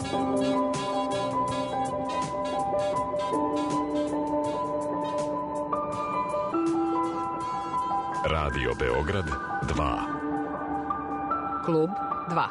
Radio Beograd 2. Klub 2.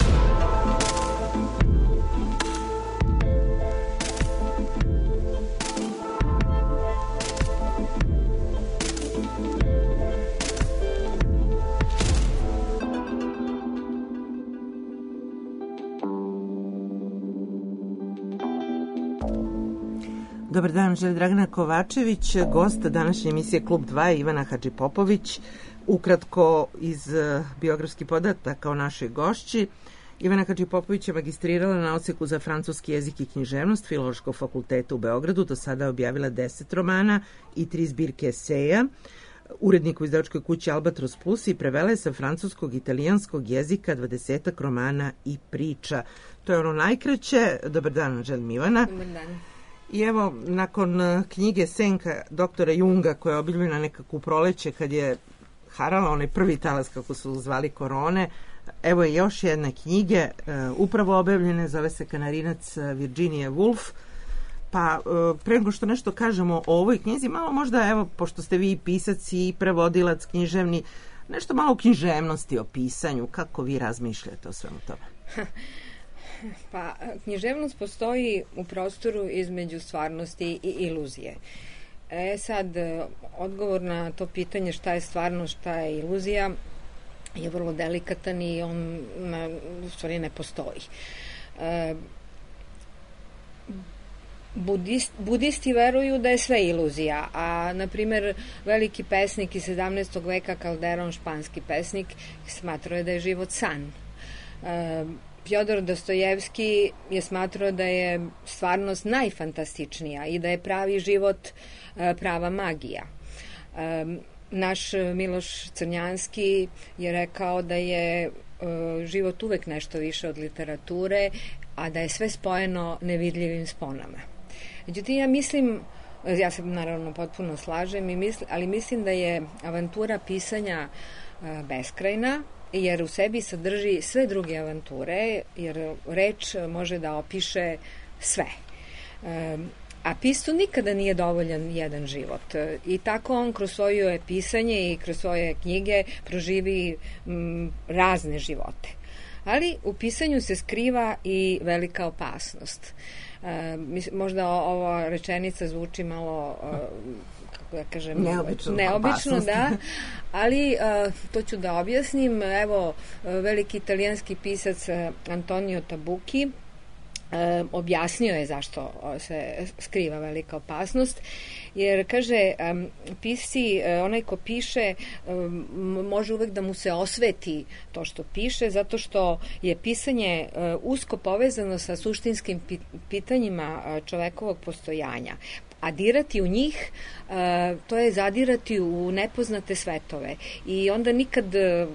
Dobar dan, želi Dragana Kovačević, gost današnje emisije Klub 2 Ivana Hadžipopović. Ukratko iz biografskih podataka o našoj gošći. Ivana Hadžipopović je magistrirala na odseku za francuski jezik i književnost Filološkog fakulteta u Beogradu. Do sada je objavila 10 romana i 3 zbirke eseja. Urednik u izdavačkoj kući Albatros Plus i prevela je sa francuskog i italijanskog jezika 20 romana i priča. To je ono najkraće. Dobar dan, želim Ivana. Dobar dan. I evo, nakon knjige Senka doktora Junga, koja je objavljena nekako u proleće kad je harala onaj prvi talas, kako su zvali, korone, evo je još jedne knjige, upravo objavljene, zove se Kanarinac Virginia Woolf. Pa pre nego što nešto kažemo o ovoj knjizi, malo možda, evo, pošto ste vi pisac i prevodilac književni, nešto malo o književnosti, o pisanju, kako vi razmišljate o svemu tome? Pa, književnost postoji u prostoru između stvarnosti i iluzije. Sad, odgovor na to pitanje šta je stvarnost, šta je iluzija, je vrlo delikatan i on u stvari ne postoji. Budisti veruju da je sve iluzija, a na primjer veliki pesnik iz 17. veka Calderon, španski pesnik, smatrao je da je život san. Fjodor Dostojevski je smatrao da je stvarnost najfantastičnija i da je pravi život prava magija. Naš Miloš Crnjanski je rekao da je život uvek nešto više od literature, a da je sve spojeno nevidljivim sponama. Međutim, ja se naravno potpuno slažem, ali mislim da je avantura pisanja beskrajna, jer u sebi sadrži sve druge avanture, jer reč može da opiše sve. A piscu nikada nije dovoljan jedan život. I tako on kroz svoje pisanje i kroz svoje knjige proživi razne živote. Ali u pisanju se skriva i velika opasnost. Možda ova rečenica zvuči malo kako da kažem, neobično, da, ali to ću da objasnim. Evo, veliki italijanski pisac Antonio Tabucchi objasnio je zašto se skriva velika opasnost, jer kaže, pisci, onaj ko piše, može uvek da mu se osveti to što piše, zato što je pisanje usko povezano sa suštinskim pitanjima čovekovog postojanja. A dirati u njih, to je zadirati u nepoznate svetove. I onda nikad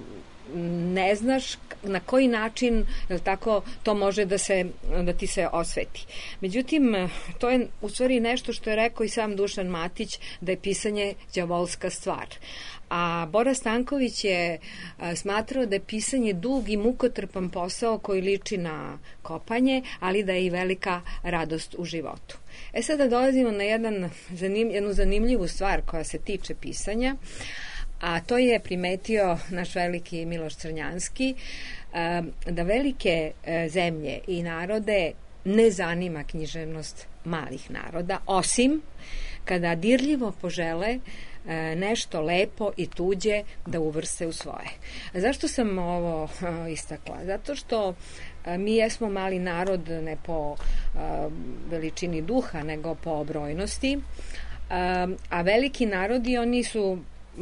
ne znaš na koji način tako to može da ti se osveti. Međutim, to je u stvari nešto što je rekao i sam Dušan Matić, da je pisanje đavolska stvar. A Bora Stanković je smatrao da je pisanje dug i mukotrpan posao koji liči na kopanje, ali da je i velika radost u životu. Sada dolazimo na jednu zanimljivu stvar koja se tiče pisanja, a to je primetio naš veliki Miloš Crnjanski, da velike zemlje i narode ne zanima književnost malih naroda, osim kada dirljivo požele nešto lepo i tuđe da uvrste u svoje. Zašto sam ovo istakla? Zato što mi jesmo mali narod ne po veličini duha, nego po brojnosti, a veliki narodi, oni su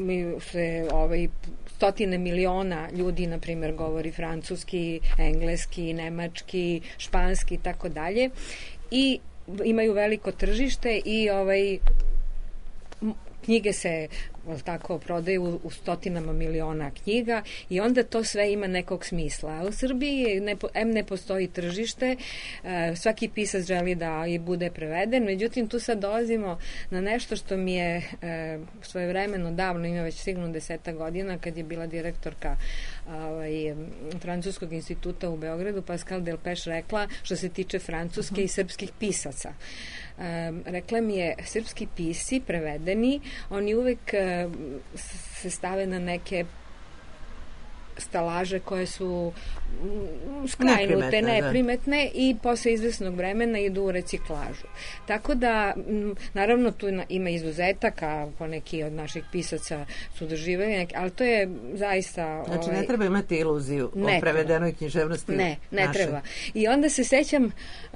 stotine miliona ljudi, na primjer, govori francuski, engleski, nemački, španski i tako dalje, i imaju veliko tržište i knjige se tako, prodaju u stotinama miliona knjiga i onda to sve ima nekog smisla. A u Srbiji ne postoji tržište, svaki pisac želi da i bude preveden, međutim tu sad dolazimo na nešto što mi je svojevremeno davno, ima već sigurno 10 godina, kad je bila direktorka Francuskog instituta u Beogradu, Pascal Delpech rekla što se tiče francuske i srpskih pisaca. Rekla mi je, srpski pisci prevedeni, oni uvek se stave na neke stalaže koje su skrajnute, neprimetne i posle izvesnog vremena idu u reciklažu. Tako da, naravno tu ima izuzetaka, poneki od naših pisaca su doživeli, ali to je zaista... Znači ne treba imati iluziju o prevedenoj književnosti. Ne treba. I onda se sećam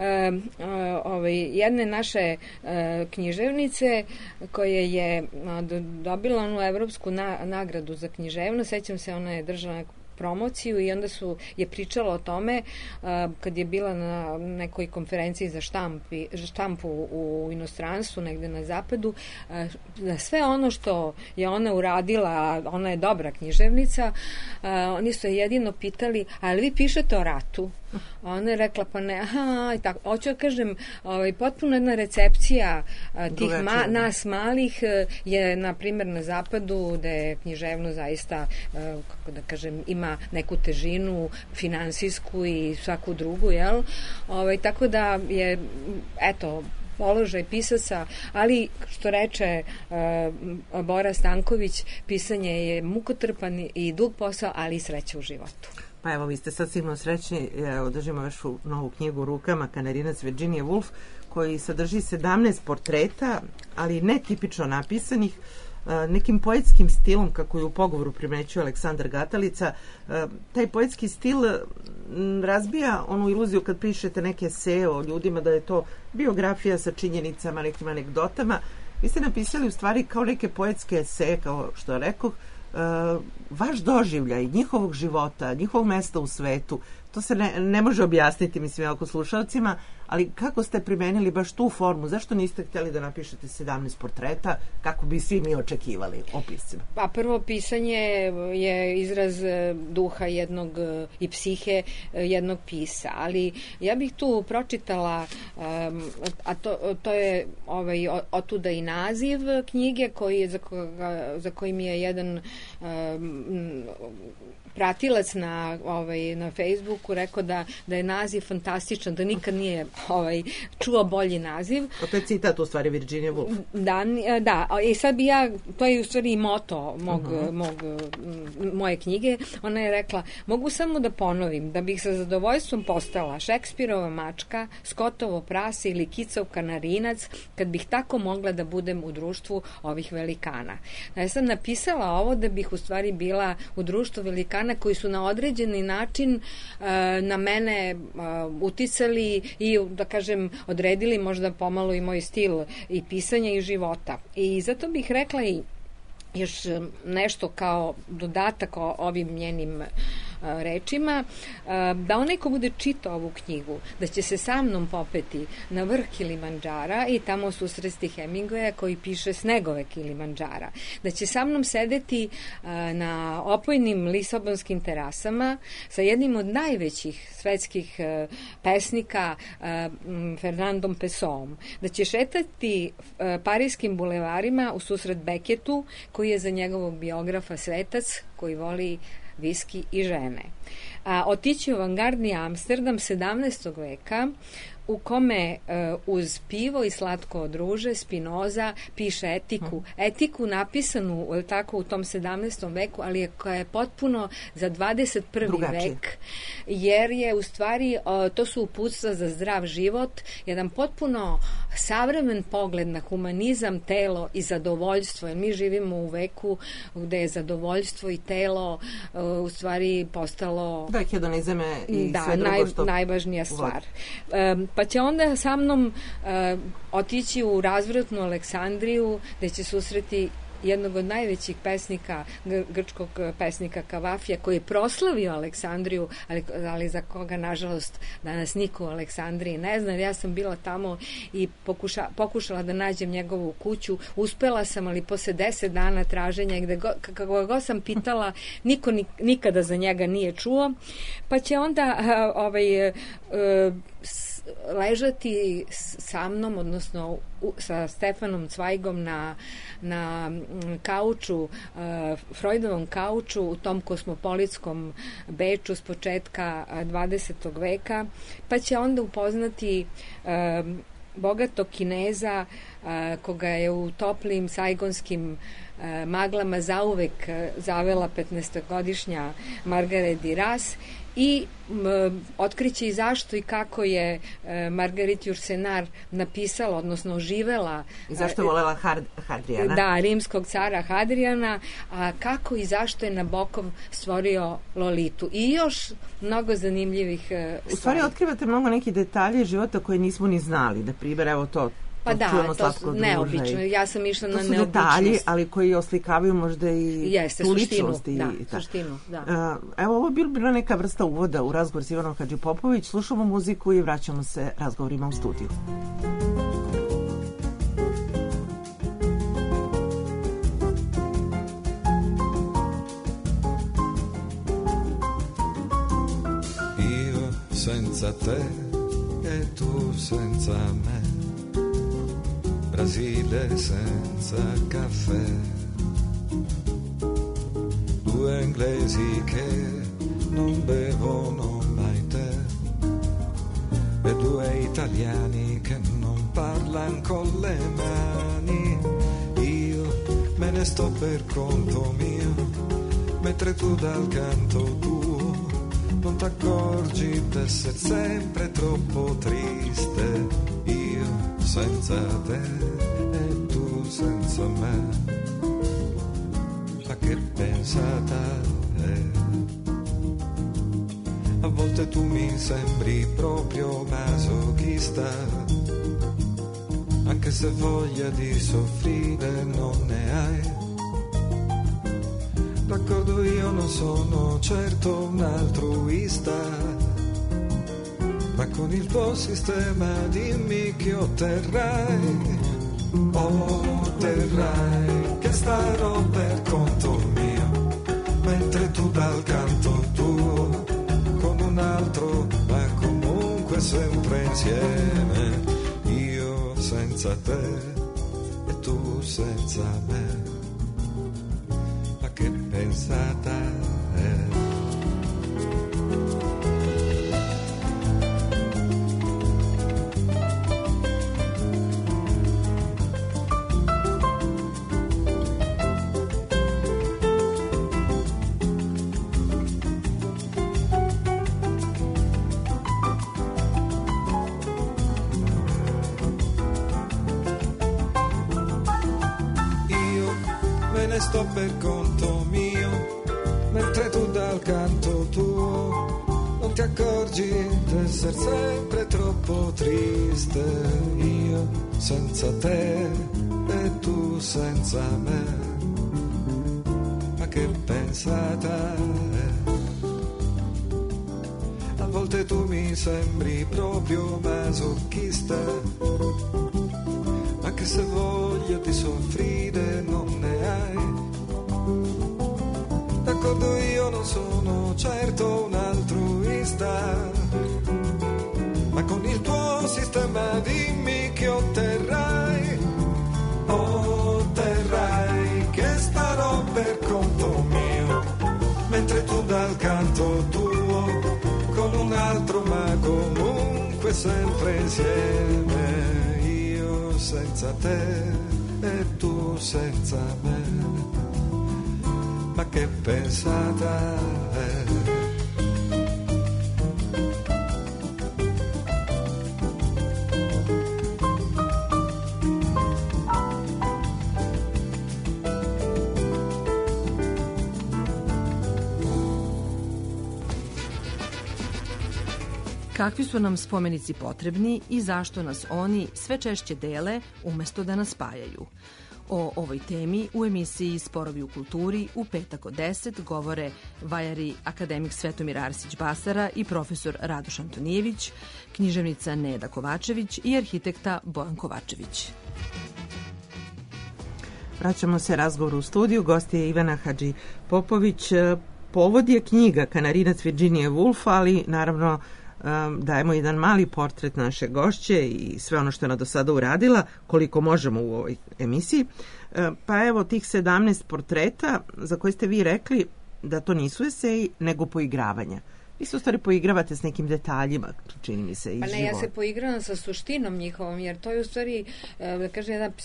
jedne naše književnice koja je dobila onu evropsku nagradu za književnost. Sećam se, ona je držala promociju i onda je pričala o tome kad je bila na nekoj konferenciji za štampu u inostranstvu, negde na zapadu, da sve ono što je ona uradila, ona je dobra književnica, oni su je jedino pitali, ali vi pišete o ratu? Ona je rekla, pa ne, i tako. Hoću da kažem, potpuno jedna recepcija tih nas malih je, na primjer, na zapadu, gde je književno zaista, kako da kažem, ima neku težinu finansijsku i svaku drugu, jel? Tako da je, eto, položaj pisaca, ali što reče Bora Stanković, pisanje je mukotrpan i dug posao, ali i sreća u životu. Pa evo, vi ste sad sigurno srećni, držimo vašu novu knjigu u rukama, Kanarinac Virginia Woolf, koji sadrži 17 portreta, ali ne tipično napisanih, nekim poetskim stilom, kako je u pogovoru primećuje Aleksandar Gatalica. Taj poetski stil razbija onu iluziju kad pišete neke eseje o ljudima, da je to biografija sa činjenicama, nekim anegdotama. Vi ste napisali u stvari kao neke poetske eseje, kao što rekoh, vaš doživljaj njihovog života, njihovog mesta u svetu. To se ne može objasniti, mislim, oko slušalcima, ali kako ste primenili baš tu formu? Zašto niste htjeli da napišete 17 portreta, kako bi svi mi očekivali o piscima? Pa prvo, pisanje je izraz duha jednog i psihe jednog pisca, ali ja bih tu pročitala, a to je otuda i naziv knjige za kojim je jedan pratilac na Facebooku rekao da je naziv fantastičan, da nikad nije čuo bolji naziv. To je citat u stvari Virginia Woolf. Da, i sad bi ja, to je u stvari i moto moje knjige. Ona je rekla, mogu samo da ponovim da bih sa zadovoljstvom postala Šekspirova mačka, Scottovo prase ili Kicov kanarinac, kad bih tako mogla da budem u društvu ovih velikana. Ja sam napisala ovo da bih u stvari bila u društvu velikana koji su na određeni način na mene uticali i, da kažem, odredili možda pomalo i moj stil i pisanja i života. I zato bih rekla i još nešto kao dodatak o ovim njenim rečima, da onaj ko bude čitao ovu knjigu, da će se sa mnom popeti na vrh Kilimandžara i tamo susresti Hemingwaya koji piše Snegove Kilimandžara, da će sa mnom sedeti na opojnim lisabonskim terasama sa jednim od najvećih svetskih pesnika Fernandom Pessoom, da će šetati parijskim bulevarima u susret Beketu, koji je za njegovog biografa svetac koji voli viski i žene. Otići u avangardni Amsterdam 17. veka u kome uz pivo i slatko od ruže Spinoza piše etiku. Etiku napisanu tako u tom 17. veku, ali koja je potpuno za 21. vek, jer je u stvari, to su uputstva za zdrav život, jedan potpuno savremen pogled na humanizam, telo i zadovoljstvo, jer mi živimo u veku gde je zadovoljstvo i telo u stvari postalo hedonizam i sve drugo što najvažnija stvar. Pa će onda sa mnom otići u razvratnu Aleksandriju, gde će susreti jednog od najvećih pesnika, grčkog pesnika Kavafija, koji je proslavio Aleksandriju, ali za koga, nažalost, danas niko u Aleksandriji ne zna. Ja sam bila tamo i pokušala da nađem njegovu kuću. Uspela sam, ali posle 10 dana traženja, kako god sam pitala, niko nikada za njega nije čuo. Pa će onda ležati sa mnom, odnosno sa Stefanom Cvajgom na kauču, Freudovom kauču u tom kosmopolitskom Beču s početka 20. veka, pa će onda upoznati bogatog Kineza koga je u toplim sajgonskim maglama zauvek zavela 15-godišnja Margaret Duras i otkriće i zašto i kako je Margaret Yourcenar napisala, odnosno oživela. I zašto je volela Hadrijana? Da, rimskog cara Hadrijana, a kako i zašto je Nabokov stvorio Lolitu. I još mnogo zanimljivih stvari. U stvari otkrivate mnogo nekih detalje života koje nismo ni znali. Da primjer, evo to. Pa da, to su neobično. Ja sam išla na neobičnost. To su detalji, ali koji oslikavaju možda i tu ličnost. Suštinu, da. Evo, ovo je bila neka vrsta uvoda u razgovor s Ivanom Hadžipopović. Slušamo muziku i vraćamo se razgovorima u studiju. Io senza te e tu senza me, Brasile senza caffè, due inglesi che non bevono mai tè e due italiani che non parlano con le mani. Io me ne sto per conto mio, mentre tu dal canto tuo non t'accorgi d'essere sempre troppo triste. Io senza te e tu senza me, ma che pensata è? A volte tu mi sembri proprio masochista, anche se voglia di soffrire non ne hai. D'accordo, io non sono certo un altruista, ma con il tuo sistema dimmi che otterrai. Otterrai che starò per conto mio, mentre tu dal canto tuo con un altro, ma comunque sempre insieme. Io senza te e tu senza me, ma che pensata è? Sto per conto mio, mentre tu dal canto tuo non ti accorgi d'essere sempre troppo triste. Io senza te e tu senza me, ma che pensata è? A volte tu mi sembri proprio masochista, anche se voglia di soffrire non ne hai. D'accordo, io non sono certo un altruista, ma con il tuo sistema dimmi che otterrai. Otterrai che starò per conto mio, mentre tu dal canto tuo con un altro, ma comunque sempre insieme. Io senza te e tu senza me, ma che pensata è? Kakvi su nam spomenici potrebni i zašto nas oni sve češće dele umesto da nas spajaju? O ovoj temi u emisiji Sporovi u kulturi u petak od 10 govore vajari akademik Svetomir Arsić-Basara i profesor Radoš Antonijević, književnica Neda Kovačević i arhitekta Bojan Kovačević. Vraćamo se razgovoru u studiju. Gost je Ivana Hadžipopović. Povod je knjiga Kanarinac Virginia Woolf, ali naravno dajemo jedan mali portret naše gošće i sve ono što je ona do sada uradila, koliko možemo u ovoj emisiji. Pa evo tih 17 portreta za koje ste vi rekli da to nisu eseji, nego poigravanja. Vi se u stvari poigravate s nekim detaljima, čini mi se, iz života. Ja se poigravam sa suštinom njihovom, jer to je u stvari, da kažem, jedan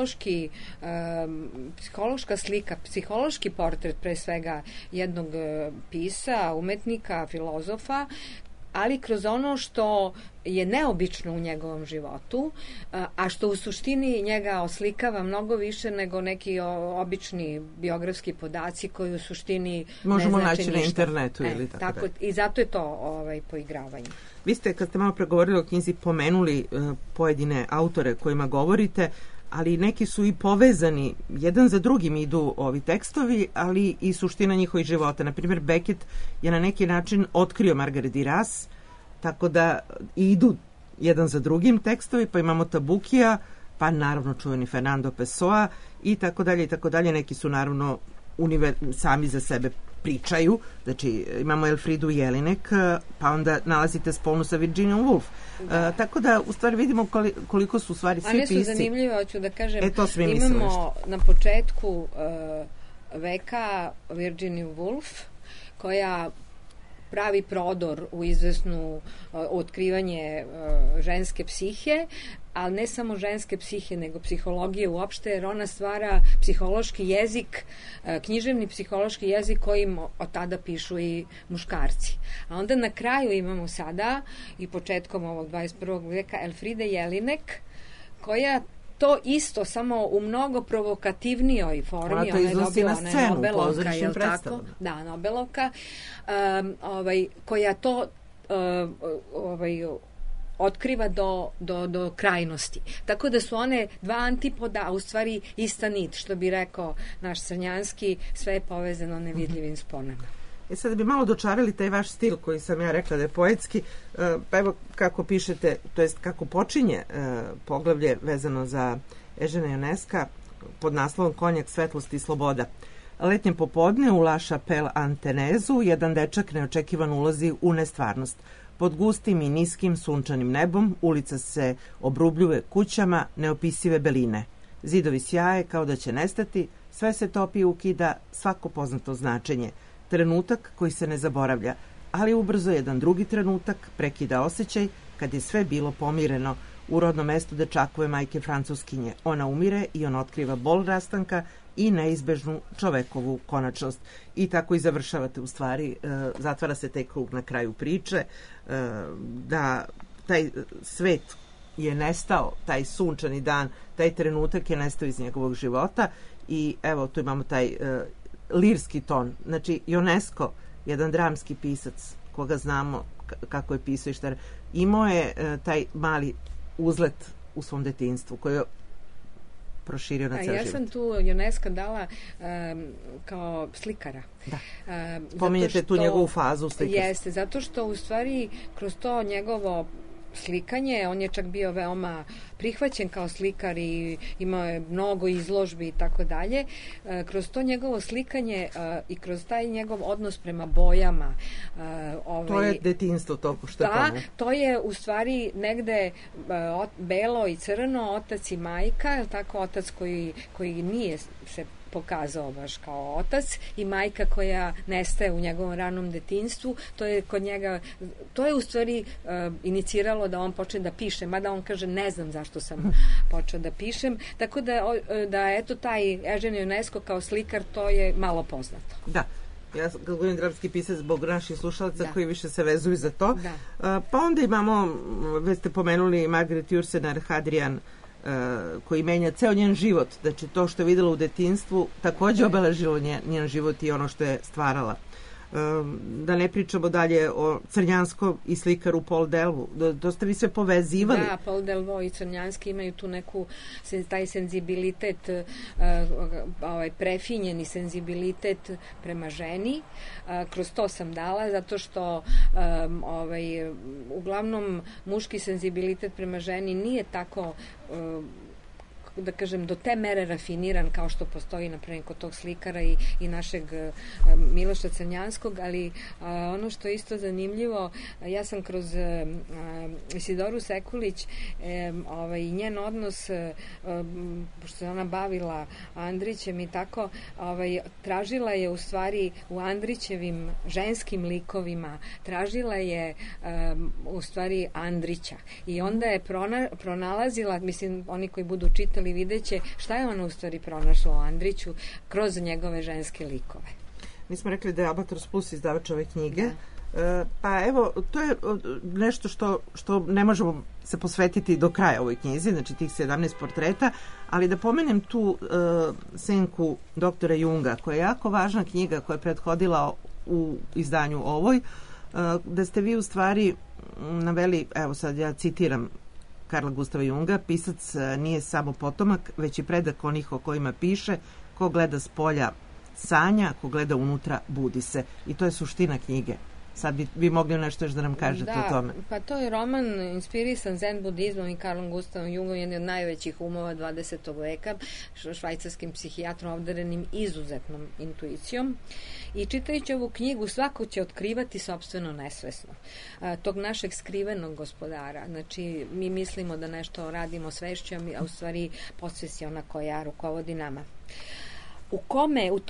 psihološka slika, psihološki portret pre svega jednog pisa, umetnika, filozofa, ali kroz ono što je neobično u njegovom životu, a što u suštini njega oslikava mnogo više nego neki obični biografski podaci koji u suštini možemo ne znači naći ništa. Na internetu ili tako da. I zato je to poigravanje. Vi ste, kad ste malo pregovorili o knjizi, pomenuli pojedine autore kojima govorite, ali neki su i povezani, jedan za drugim idu ovi tekstovi, ali i suština njihovih života. Naprimjer, Beckett je na neki način otkrio Margaret Duras, tako da idu jedan za drugim tekstovi, pa imamo Tabukija, pa naravno čuveni Fernando Pessoa i tako dalje i tako dalje. Neki su naravno sami za sebe pričaju, znači imamo Elfridu Jelinek, pa onda nalazite sponu sa Virginia Woolf. Tako da u stvari vidimo koliko su u stvari svi pisci. One su zanimljive, hoću da kažem, imamo na početku veka Virginia Woolf, koja pravi prodor u izvesnu otkrivanje ženske psihe, ali ne samo ženske psihe, nego psihologije uopšte, jer ona stvara psihološki jezik, književni psihološki jezik kojim od tada pišu i muškarci. A onda na kraju imamo sada i početkom ovog 21. veka Elfride Jelinek, koja to isto, samo u mnogo provokativnoj formi. Ona to iznosi na scenu, u pozorišnim predstavama. Da, Nobelovka, koja to otkriva do krajnosti. Tako da su one dva antipoda, a u stvari ista nit, što bi rekao naš Crnjanski, sve je povezano nevidljivim sponama. Sad bi malo dočarali taj vaš stil koji sam ja rekla da je poetski, pa evo kako pišete, to jest kako počinje poglavlje vezano za Eugena Ionesca pod naslovom Konjak, svetlost i sloboda. Letnje popodne u La Chapelle Antenezu jedan dečak neočekivan ulazi u nestvarnost. Pod gustim i niskim sunčanim nebom ulica se obrubljuje kućama neopisive beline. Zidovi sjaje kao da će nestati, sve se topi i ukida, svako poznato značenje. Trenutak koji se ne zaboravlja, ali ubrzo jedan drugi trenutak prekida osjećaj kad je sve bilo pomireno. U rodnom mestu dečakove majke Francuskinje. Ona umire i on otkriva bol rastanka i neizbežnu čovekovu konačnost. I tako i završavate u stvari, zatvara se taj krug na kraju priče, da taj svet je nestao, taj sunčani dan, taj trenutak je nestao iz njegovog života i evo tu imamo taj lirski ton. Znači, Ionesco, jedan dramski pisac, koga znamo kako je pisao i šta imao je taj mali uzlet u svom detinjstvu koji je proširio na ceo život. Ja sam tu Ionesca dala kao slikara. Da. Pominjete tu njegovu fazu slikarstva. Jeste, zato što u stvari kroz to njegovo slikanje, on je čak bio veoma prihvaćen kao slikar i imao je mnogo izložbi i tako dalje. Kroz to njegovo slikanje i kroz taj njegov odnos prema bojama. To je detinjstvo to što je da, to je u stvari negde belo i crno, otac i majka, tako otac koji nije se pokazao baš kao otac i majka koja nestaje u njegovom ranom detinjstvu, to je kod njega, to je u stvari iniciralo da on počne da piše, mada on kaže ne znam zašto sam počeo da pišem, tako da eto taj Eugen Ionesco kao slikar, to je malo poznato. Da. Ja kad govorim dramski pisac zbog naših slušalaca koji više se vezuju za to. Pa onda imamo, već ste pomenuli Margaret Yourcenar Hadrian, koji menja ceo njen život. Znači to što je videla u detinjstvu takođe obeležilo njen život i ono što je stvarala. Da ne pričamo dalje o Crnjanskom i slikaru Paul Delvaux. To ste vi sve povezivali. Da, Paul Delvaux i Crnjanski imaju tu neku, taj senzibilitet, prefinjeni senzibilitet prema ženi. Kroz to sam dala, zato što uglavnom muški senzibilitet prema ženi nije tako da kažem, do te mere rafiniran kao što postoji naprimjer kod tog slikara i našeg Miloša Crnjanskog, ali ono što je isto zanimljivo, ja sam kroz Isidoru Sekulić i njen odnos, pošto se ona bavila Andrićem i tako, tražila je u stvari u Andrićevim ženskim likovima, tražila je u stvari Andrića i onda je pronalazila, mislim, oni koji budu čitali videće šta je ona u stvari pronašla u Andriću kroz njegove ženske likove. Mi smo rekli da je Albatros Plus izdavač ove knjige. Pa evo, to je nešto što ne možemo se posvetiti do kraja ovoj knjizi, znači tih 17 portreta, ali da pomenem tu senku doktora Junga, koja je jako važna knjiga koja je prethodila u izdanju ovoj, da ste vi u stvari naveli, evo sad ja citiram Karla Gustava Junga, pisac nije samo potomak, već i predak onih o kojima piše, ko gleda s polja sanja, ko gleda unutra budi se. I to je suština knjige. Sad bi mogli nešto još da nam kažete o tome. Pa to je roman inspirisan zen budizmom i Karlom Gustavom Jungom, jedan od najvećih umova 20. veka, švajcarskim psihijatrom obdarenim izuzetnom intuicijom. I čitajući ovu knjigu svako će otkrivati sopstveno nesvesno. Tog našeg skrivenog gospodara. Znači, mi mislimo da nešto radimo svešću, a u stvari podsvest je ona koja rukovodi nama. U kome, u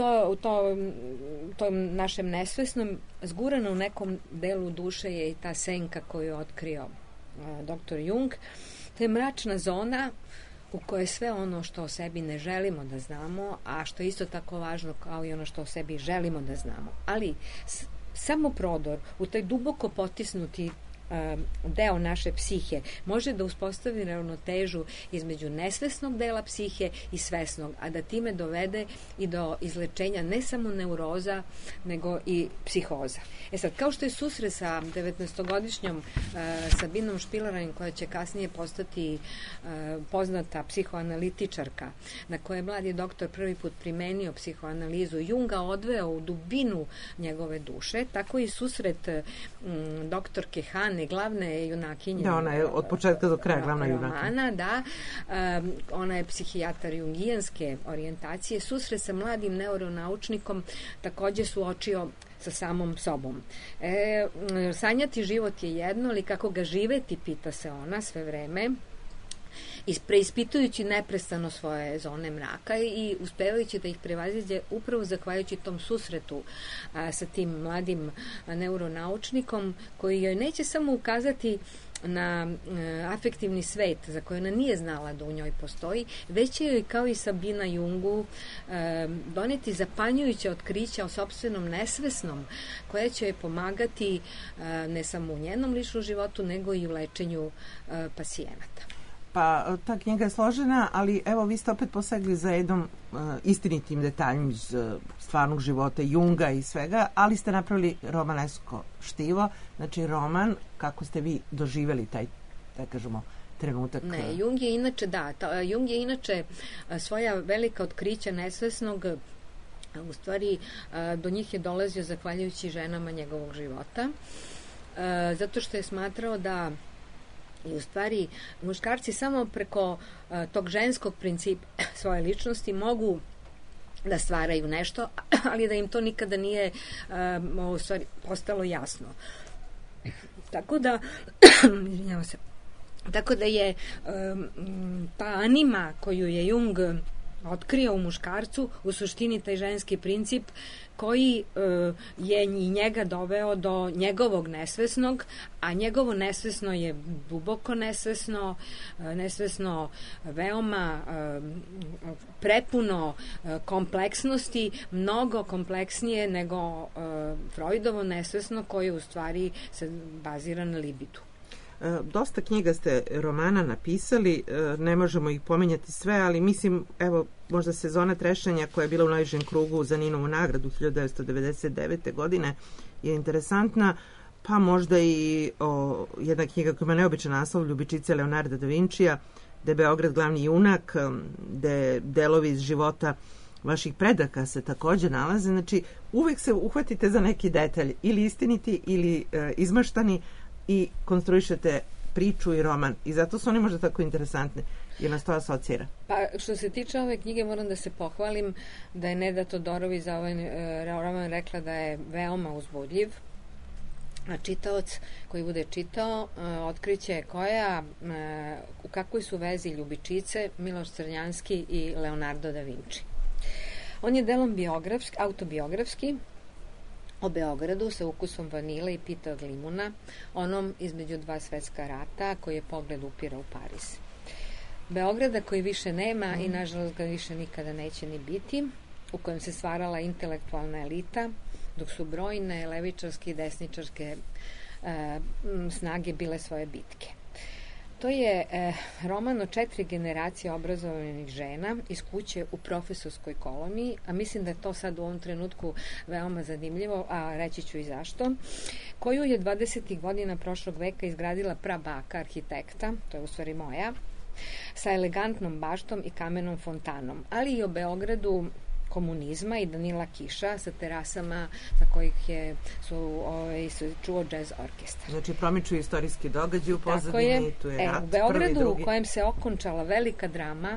tom našem nesvesnom, zgurano u nekom delu duše je i ta senka koju je otkrio dr. Jung. To je mračna zona u kojoj sve ono što o sebi ne želimo da znamo, a što je isto tako važno kao i ono što o sebi želimo da znamo. Ali samo prodor u taj duboko potisnuti deo naše psihe može da uspostavi ravnotežu između nesvesnog dela psihe i svesnog, a da time dovede i do izlečenja ne samo neuroza, nego i psihoza. Sad, kao što je susret sa 19-godišnjom Sabinom Špilerin, koja će kasnije postati poznata psihoanalitičarka, na koje je mladi doktor prvi put primenio psihoanalizu, Junga odveo u dubinu njegove duše, tako i susret doktorke Hane, glavne junakinje. Da, ona je od početka do kraja glavna junakinja. Da, ona je psihijatar jungijanske orijentacije. Susret sa mladim neuronaučnikom takođe suočio sa samom sobom. Sanjati život je jedno, ali kako ga živeti, pita se ona sve vreme, preispitujući neprestano svoje zone mraka i uspevajući da ih prevaziđe upravo zahvaljujući tom susretu sa tim mladim neuronaučnikom, koji joj neće samo ukazati na afektivni svet za koje ona nije znala da u njoj postoji, već će joj kao i Sabina Jungu doneti zapanjujuće otkrića o sopstvenom nesvesnom, koje će joj pomagati ne samo u njenom ličnom životu, nego i u lečenju pacijenata. Pa ta knjiga je složena, ali evo vi ste opet posegli za jednom istinitim detaljem iz stvarnog života Junga i svega, ali ste napravili romanesko štivo, znači roman, kako ste vi doživjeli taj, da kažemo, trenutak. Ne, Jung je inače, Jung je inače svoja velika otkrića nesvesnog, u stvari do njih je dolazio zahvaljujući ženama njegovog života, zato što je smatrao da i u stvari muškarci samo preko tog ženskog principa svoje ličnosti mogu da stvaraju nešto, ali da im to nikada nije u stvari postalo jasno. Tako da izvinjavam se. Tako da je ta anima koju je Jung otkrio u muškarcu u suštini taj ženski princip koji je i njega doveo do njegovog nesvesnog, a njegovo nesvesno je duboko nesvesno veoma prepuno kompleksnosti, mnogo kompleksnije nego Freudovo nesvesno koje u stvari se bazira na libidu. Dosta knjiga ste romana napisali, ne možemo ih pominjati sve, ali mislim, evo, možda Sezona trešanja koja je bila u najvišem krugu za Ninovu nagradu 1999. godine je interesantna, pa možda i jedna knjiga koja ima neobičan naslov, Ljubičice Leonarda da Vincija, gde je Beograd glavni junak, gde delovi iz života vaših predaka se takođe nalaze. Znači, uvek se uhvatite za neki detalj, ili istiniti, ili izmaštani, i konstruišete priču i roman. I zato su oni možda tako interesantne, jer nas to asocira. Pa, što se tiče ove knjige, moram da se pohvalim da je Neda Todorović za ovaj roman rekla da je veoma uzbudljiv, a čitaoc koji bude čitao otkriće u kakvoj su vezi Ljubičice, Miloš Crnjanski i Leonardo da Vinci. On je delom autobiografski, o Beogradu sa ukusom vanile i pita od limuna, onom između dva svetska rata koji je pogled upira u Pariz. Beograda koji više nema i nažalost ga više nikada neće ni biti, u kojem se stvarala intelektualna elita, dok su brojne levičarske i desničarske snage bile svoje bitke. To je roman o 4 generacije obrazovanih žena iz kuće u profesorskoj koloniji, a mislim da je to sad u ovom trenutku veoma zanimljivo, a reći ću i zašto, koju je 20. godina prošlog veka izgradila prabaka arhitekta, to je u stvari moja, sa elegantnom baštom i kamenom fontanom, ali i o Beogradu komunizma i Danila Kiša sa terasama sa kojih su čuo džez orkestar. Znači, promiču istorijski događaj u pozadini, tu je rat, u Beogradu u kojem se okončala velika drama,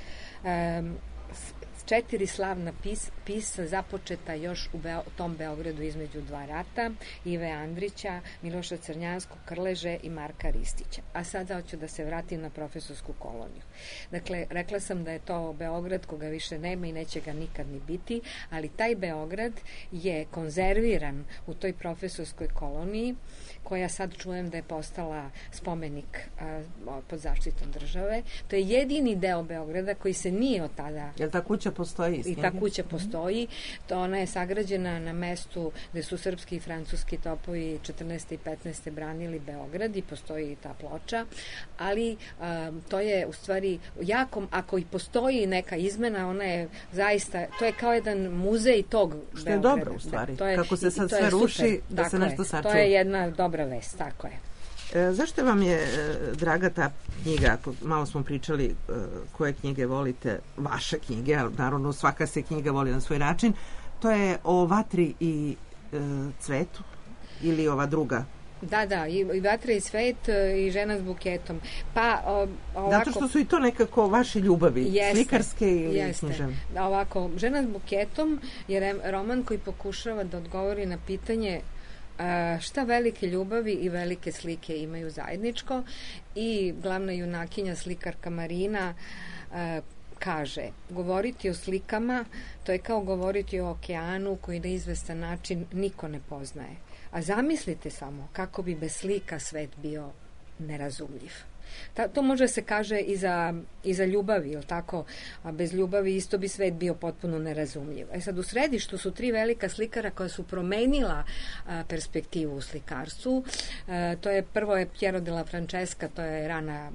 4 slavna pisca započeta još u tom Beogradu između 2 rata, Ive Andrića, Miloša Crnjanskog, Krleže i Marka Ristića. A sada hoću da se vratim na profesorsku koloniju. Dakle, rekla sam da je to Beograd koga više nema i neće ga nikad ni biti, ali taj Beograd je konzerviran u toj profesorskoj koloniji, koja sad čujem da je postala spomenik pod zaštitom države. To je jedini deo Beograda koji se nije od tada... Jel ta kuća postoji? I ta kuća postoji. Ona je sagrađena na mestu gde su srpski i francuski topovi 14. i 15. branili Beograd i postoji ta ploča, ali to je u stvari jako, ako i postoji neka izmena, ona je zaista, to je kao jedan muzej tog Beograda. Što je dobro u stvari, kako se sad sve ruši, da se nešto sačuva. To je jedna dobra vest, tako je. Zašto vam je draga ta knjiga, ako malo smo pričali koje knjige volite, vaše knjige, ali naravno svaka se knjiga voli na svoj način, to je o vatri i cvetu ili ova druga? Da, i Vatra i svet i Žena s buketom. Pa, ovako... Zato što su i to nekako vaše ljubavi, slikarske ili književne. Ovako, Žena s buketom je roman koji pokušava da odgovori na pitanje šta velike ljubavi i velike slike imaju zajedničko, i glavna junakinja, slikarka Marina, kaže, govoriti o slikama, to je kao govoriti o okeanu koji na izvestan način niko ne poznaje. A zamislite samo kako bi bez slika svet bio nerazumljiv. To može se kaže i za ljubavi, ili tako? A bez ljubavi isto bi svet bio potpuno nerazumljiv. Sad u središtu su 3 velika slikara koja su promenila perspektivu u slikarstvu. To je prvo je Piero della Francesca, to je rana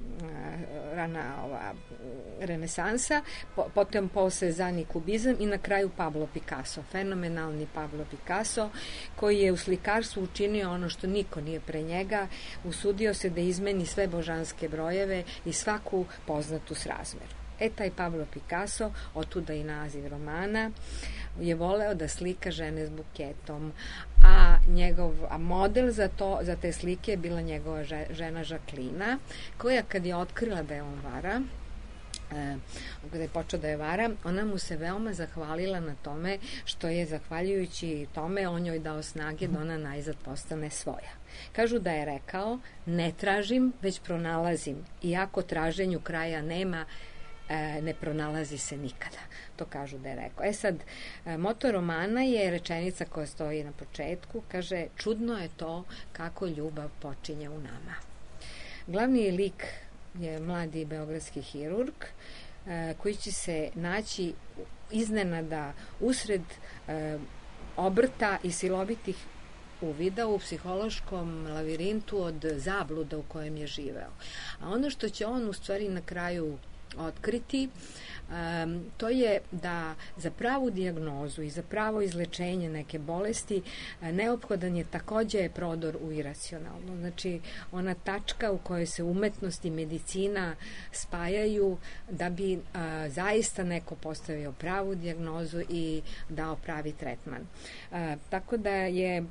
renesansa, potom Paul Cézanne i kubizam i na kraju Pablo Picasso, fenomenalni Pablo Picasso, koji je u slikarstvu učinio ono što niko nije pre njega, usudio se da izmeni sve božanske brojeve i svaku poznatu srazmeru. Taj Pablo Picasso, otuda i naziv romana, je voleo da slika žene s buketom, a model za te slike je bila njegova žena Žaklina, koja kad je otkrila da je on vara, kada je počeo da je vara, ona mu se veoma zahvalila na tome što je, zahvaljujući tome, on joj dao snage da ona najzad postane svoja. Kažu da je rekao, ne tražim, već pronalazim, iako traženju kraja nema, ne pronalazi se nikada. To kažu da je rekao. Sad, moto romana je rečenica koja stoji na početku, kaže, čudno je to kako ljubav počinje u nama. Glavni lik je mladi beogradski hirurg koji će se naći iznenada usred obrta i silovitih uvida u psihološkom lavirintu od zabluda u kojem je živeo. A ono što će on u stvari na kraju otkriti, to je da za pravu dijagnozu i za pravo izlečenje neke bolesti neophodan je takođe prodor u iracionalno. Znači, ona tačka u kojoj se umetnost i medicina spajaju da bi zaista neko postavio pravu dijagnozu i dao pravi tretman. Tako da je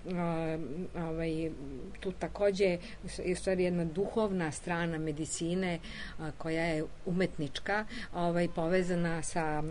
tu takođe u stvari jedna duhovna strana medicine koja je umetnička, povezana sa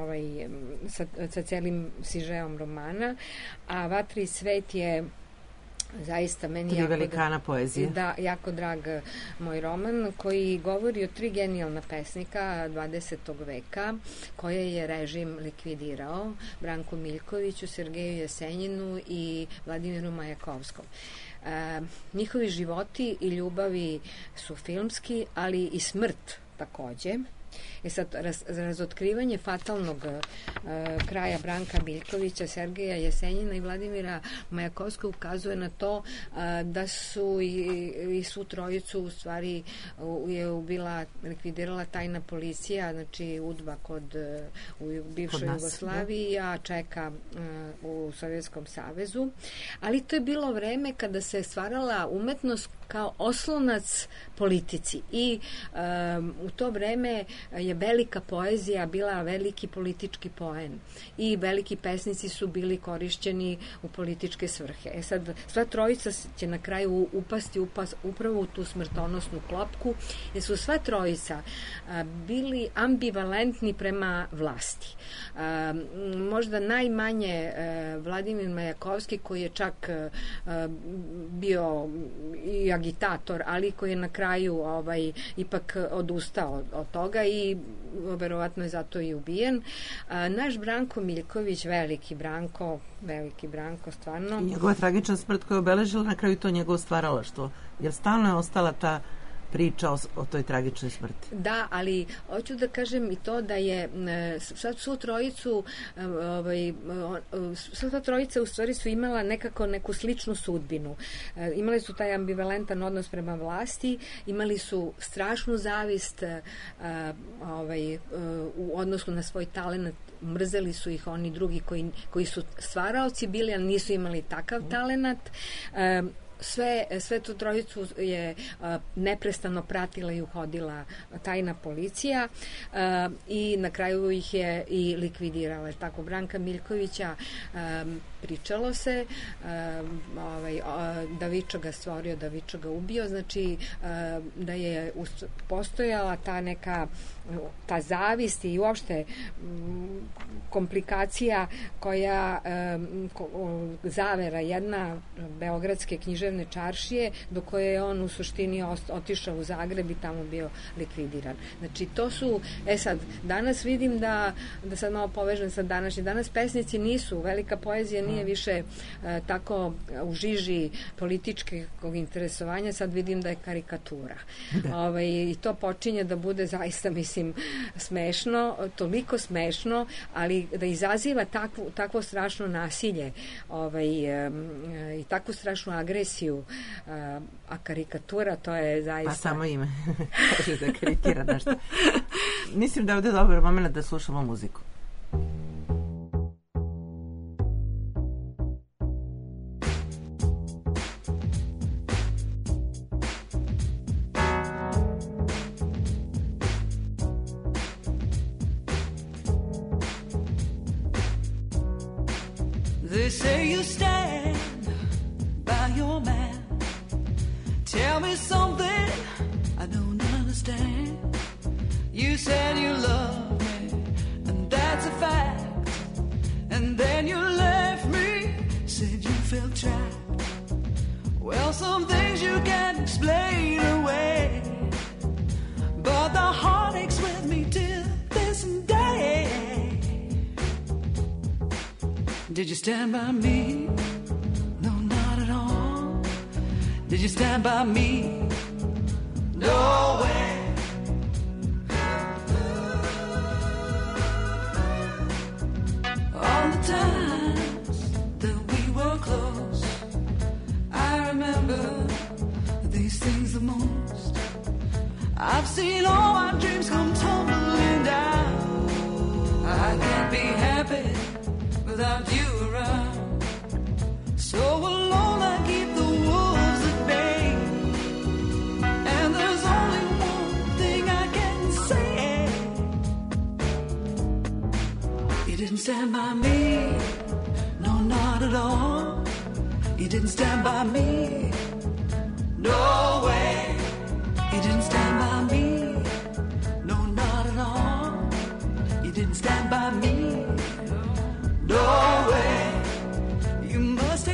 celim sižeom romana, a Vatra i svet je zaista meni jako drag moj roman koji govori o 3 genijalna pesnika 20. veka koje je režim likvidirao: Branku Miljkoviću, Sergeju Jesenjinu i Vladimiru Majakovskom. Njihovi životi i ljubavi su filmski, ali i smrt takođe. Sad, razotkrivanje fatalnog kraja Branka Miljkovića, Sergeja Jesenjina i Vladimira Majakovskog ukazuje na to da su i svu trojicu u stvari je likvidirala tajna policija, znači UDBA u bivšoj Jugoslaviji, a čeka u Sovjetskom savezu. Ali to je bilo vreme kada se stvarala umetnost kao oslonac politici i u to vreme je velika poezija bila veliki politički poen i veliki pesnici su bili korišćeni u političke svrhe. Sad, sva trojica će na kraju upasti upravo u tu smrtonosnu klopku, jer su sva trojica bili ambivalentni prema vlasti. Možda najmanje Vladimir Majakovski, koji je čak bio i agitator, ali koji je na kraju ipak odustao od toga i verovatno je zato i ubijen. Naš Branko Miljković, veliki Branko, stvarno. I njegova tragična smrt koja je obeležila na kraju to njegovo stvaralaštvo, jer stalno je ostala ta priča o toj tragičnoj smrti. Da, ali hoću da kažem i to da je sva trojica u stvari su imala nekako neku sličnu sudbinu. Imali su taj ambivalentan odnos prema vlasti, imali su strašnu zavist u odnosu na svoj talenat, mrzeli su ih oni drugi koji su stvaraoci bili, ali nisu imali takav talenat. Sve tu trojicu je neprestano pratila i uhodila tajna policija i na kraju ih je i likvidirala. Tako, Branka Miljkovića pričalo se, Davičo ga stvorio, Davičo ga ubio, znači da je postojala ta zavist i uopšte komplikacija koja zavera jedna beogradske književne čaršije, do koje je on u suštini otišao u Zagreb i tamo bio likvidiran. Znači to su, sad, danas vidim da sad malo povežem sa danas pesnici nisu, velika poezija nije više tako u žiži političkog interesovanja, sad vidim da je karikatura. I to počinje da bude zaista, mislim, smešno, toliko smešno, ali da izaziva takvo strašno nasilje i takvu strašnu agresiju, a karikatura, to je zaista... Pa samo ime. Kaže da karikira nešto. Mislim da je ovde dobar moment da slušamo muziku. They say you stand by your man. Tell me something I don't understand. You said you love me, and that's a fact. And then you left me, said you felt trapped. Well, some things you can't explain away, but the heartache's with me till this day. Did you stand by me? No, not at all. Did you stand by me? No way. All the times that we were close, So alone I keep the wolves at bay, and there's only one thing I can say. You didn't stand by me, no, not at all. You didn't stand by me, no way. You didn't stand by me, no, not at all. You didn't stand by me, no way. You must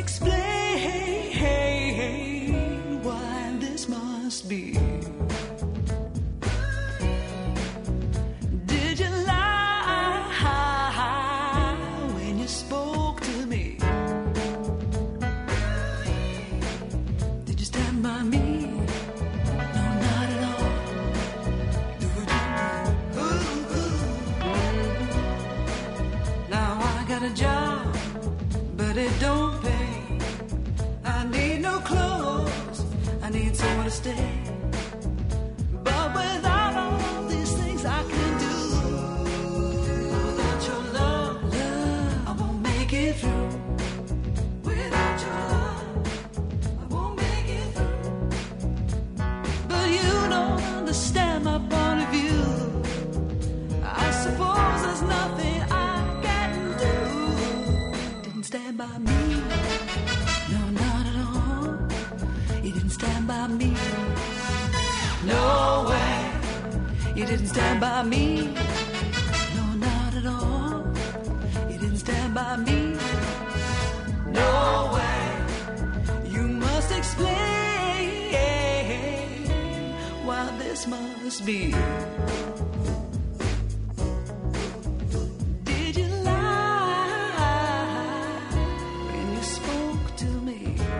explain why this must be. Did you lie when you spoke to me? Did you stand by me? No, not at all. Now I got a job, but it don't pay. I need no clothes, I need somewhere to stay. But without all these things I can do, without your love, I won't make it through. Without your love, I won't make it through. But you don't understand my point of view. I suppose there's nothing I can do. Didn't stand by me, no, not at all. You didn't stand by me, no way. You didn't stand by me, no, not at all. You didn't stand by me, no way. You must explain why this must be. Did you lie when you spoke to me?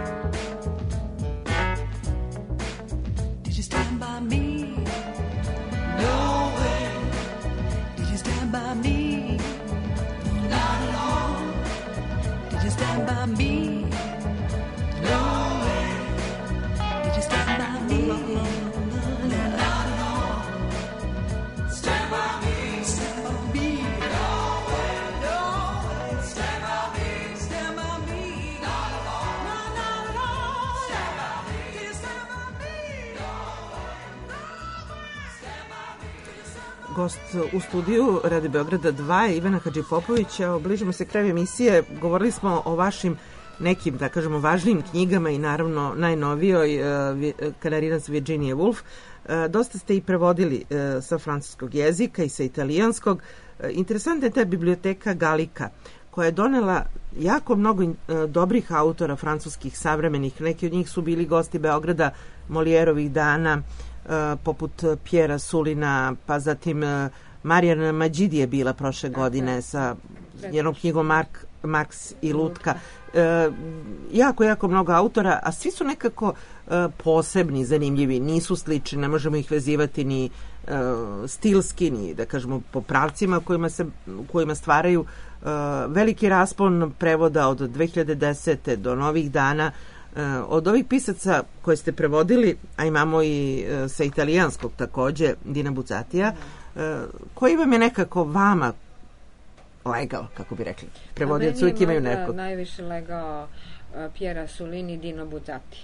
Did you stand by me? No way. Did you stand by me? No, not at all. Did you stand by me? No way. Did you stand by me? No, not at all. Stand by me. Stand by me. No way. No way. Stand by me. Stand by me. Not at all. No, not at all. Stand by me. Did you stand by me? No way. No way. Stand by me. Did you stand by me? Gost u studiju Radio Beograda 2 je Ivana Hadžipopović. Evo, bližimo se kraju emisije. Govorili smo o vašim nekim, da kažemo, važnim knjigama i naravno najnovijoj Kanarinac Virginia Woolf. Dosta ste i prevodili sa francuskog jezika i sa italijanskog. Interesantna je ta biblioteka Galika, koja je donela jako mnogo dobrih autora francuskih savremenih. Neki od njih su bili gosti Beograda Molijerovih dana, poput Pjera Sulina, pa zatim Marijan Mađidi je bila prošle godine sa jednom knjigom Max i Lutka. Jako mnogo autora, a svi su nekako posebni, zanimljivi, nisu slični, ne možemo ih vezivati ni stilski, ni da kažemo po pravcima kojima stvaraju. Veliki raspon prevoda od 2010. do novih dana. Od ovih pisaca koje ste prevodili, a imamo i sa italijanskog takođe, Dina Buzzatija, koji vam je nekako vama legao, kako bi rekli? Prevodioci uvijek imaju nekog. Meni je najviše legao Pjera Sulini, Dino Buzzati.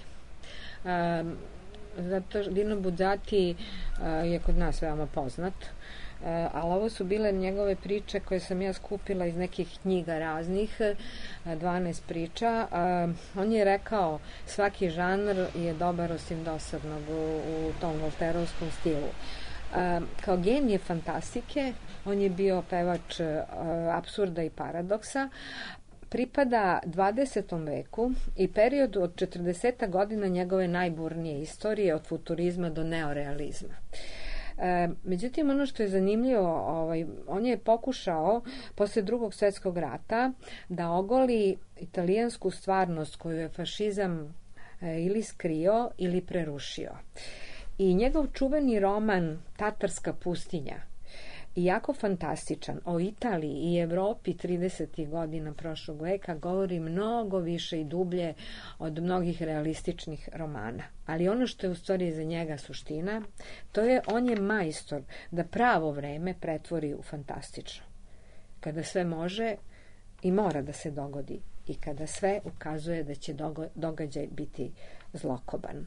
Zato Dino Buzzati je kod nas veoma poznat, ali ovo su bile njegove priče koje sam ja skupila iz nekih knjiga raznih, 12 priča. On je rekao, svaki žanr je dobar osim dosadnog u tom volterovskom stilu. Kao genije fantastike, on je bio pevač apsurda i paradoksa, pripada 20. veku i periodu od 40 godina njegove najburnije istorije, od futurizma do neorealizma. Međutim, ono što je zanimljivo, on je pokušao posle Drugog svjetskog rata da ogoli italijansku stvarnost koju je fašizam ili skrio ili prerušio. I njegov čuveni roman Tatarska pustinja, jako fantastičan, o Italiji i Evropi 30. godina prošlog veka, govori mnogo više i dublje od mnogih realističnih romana. Ali ono što je u stvari za njega suština, to je, on je majstor da pravo vreme pretvori u fantastično. Kada sve može i mora da se dogodi i kada sve ukazuje da će događaj biti zlokoban.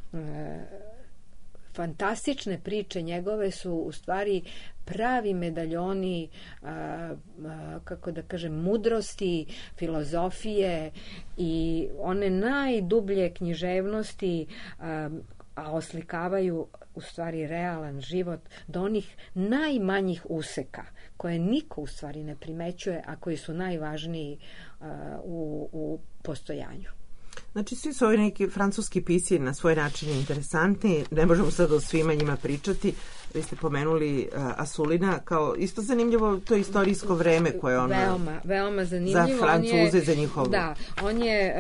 Fantastične priče njegove su u stvari pravi medaljoni, kako da kažem, mudrosti, filozofije i one najdublje književnosti, a oslikavaju u stvari realan život do onih najmanjih useka koje niko u stvari ne primećuje, a koji su najvažniji u postojanju. Znači, svi su ovi neki francuski pisci na svoj način interesantni. Ne možemo sad o svima njima pričati. Vi ste pomenuli Asulina kao isto zanimljivo, to je istorijsko vreme koje ono... Veoma zanimljivo. Za Francuze, za njihovo... Da, on je...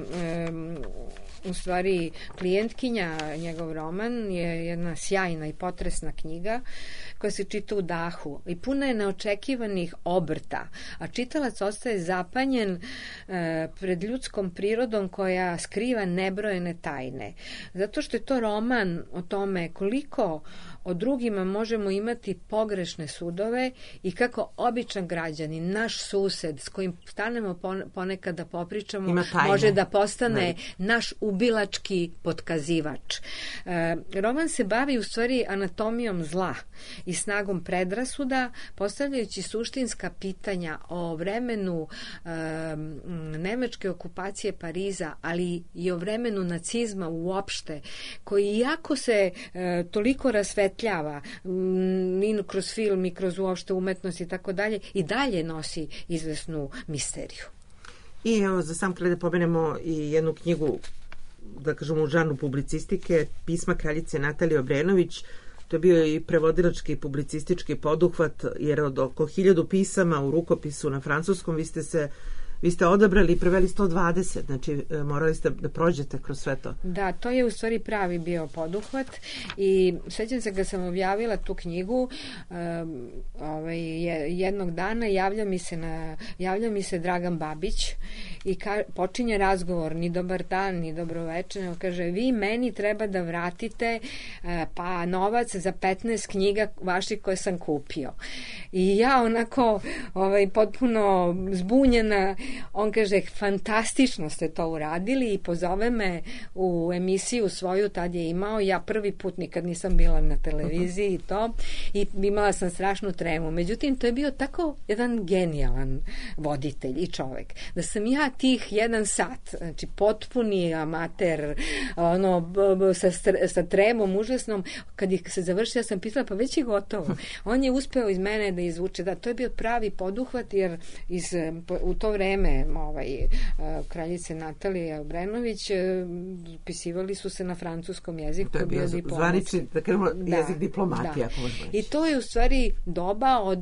u stvari klijentkinja, njegov roman je jedna sjajna i potresna knjiga koja se čita u dahu i puna je neočekivanih obrta, a čitalac ostaje zapanjen pred ljudskom prirodom koja skriva nebrojene tajne. Zato što je to roman o tome koliko o drugima možemo imati pogrešne sudove i kako običan građanin, naš sused s kojim stanemo ponekad da popričamo, može da postane naš ubilački potkazivač. Roman se bavi u stvari anatomijom zla i snagom predrasuda, postavljajući suštinska pitanja o vremenu nemačke okupacije Pariza, ali i o vremenu nacizma uopšte, koji iako se toliko rasvetljava ni kroz film i kroz uopšte umetnost i tako dalje, i dalje nosi izvesnu misteriju. I evo, za sam kraj da pomenemo i jednu knjigu, da kažemo u žanru publicistike, Pisma kraljice Natalije Obrenović. To je bio i prevodilački i publicistički poduhvat, jer od oko 1000 pisama u rukopisu na francuskom vi ste odabrali i preveli 120, znači morali ste da prođete kroz sve to. Da, to je u stvari pravi bio poduhvat i sećam se kad sam objavila tu knjigu, jednog dana javlja mi se Dragan Babić i počinje razgovor, ni dobar dan, ni dobroveče, nego kaže, vi meni treba da vratite pa novac za 15 knjiga vaših koje sam kupio. I ja onako potpuno zbunjena, on kaže, fantastično ste to uradili i pozove me u emisiju svoju, tad je imao, ja prvi put nikad nisam bila na televiziji i imala sam strašnu tremu. Međutim, to je bio tako jedan genijalan voditelj i čovek, da sam ja tih 1 sat, znači potpuni amater, sa tremom užasnom, kad se završila, ja sam pitala, pa već je gotovo. On je uspeo iz mene da izvuče, da, to je bio pravi poduhvat, jer u to vreme kraljice Natalije Obrenović pisivali su se na francuskom jeziku. To je bio zvanični, da kažemo, jezik diplomatija. I to je u stvari doba od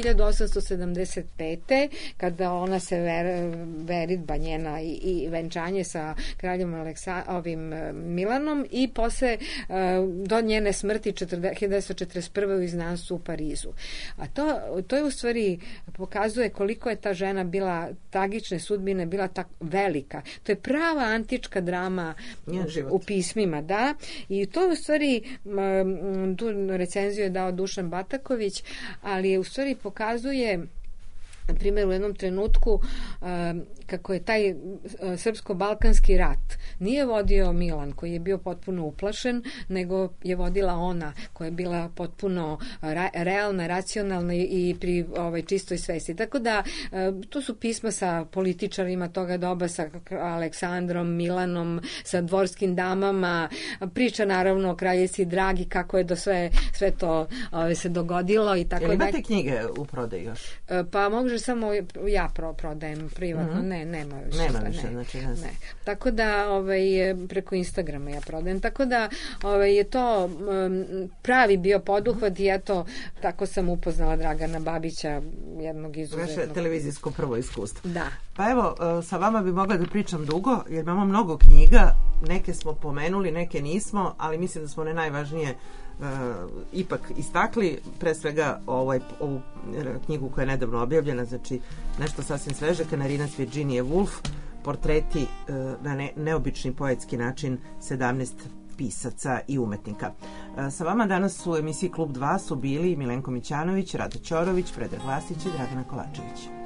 1875. kada ona se veritba njena i venčanje sa kraljem Milanom i posle do njene smrti 1941. u izgnanstvu u Parizu. A to je u stvari pokazuje koliko je ta žena bila tragične sudbine, bila tako velika. To je prava antička drama u pismima, da. I to u stvari, tu recenziju je dao Dušan Bataković, ali u stvari pokazuje, na primjer, u jednom trenutku kako je taj srpsko-balkanski rat nije vodio Milan, koji je bio potpuno uplašen, nego je vodila ona, koja je bila potpuno realna, racionalna i pri čistoj svesti. Tako da, to su pisma sa političarima toga doba, sa Aleksandrom, Milanom, sa dvorskim damama, priča naravno o kraljici Dragi, kako je do sve to se dogodilo i tako dalje. Imate knjige u prodaju još? Pa može samo ja prodajem privatno, nema više. Ne. Tako da preko Instagrama ja prodajem. Tako da je to pravi bio poduhvat i eto, tako sam upoznala Dragana Babića, jednog izuzetnog. Vaše televizijsko prvo iskustvo. Da. Pa evo, sa vama bi mogla da pričam dugo, jer imamo mnogo knjiga, neke smo pomenuli, neke nismo, ali mislim da smo one najvažnije ipak istakli, pre svega ovu knjigu koja je nedavno objavljena, znači nešto sasvim sveže, Kanarinac Virginije Woolf, portreti na neobični poetski način 17 pisaca i umetnika. Sa vama danas u emisiji Klub 2 su bili Milenko Mićanović, Rado Ćorović, Predrag Vasić i Dragana Kovačević.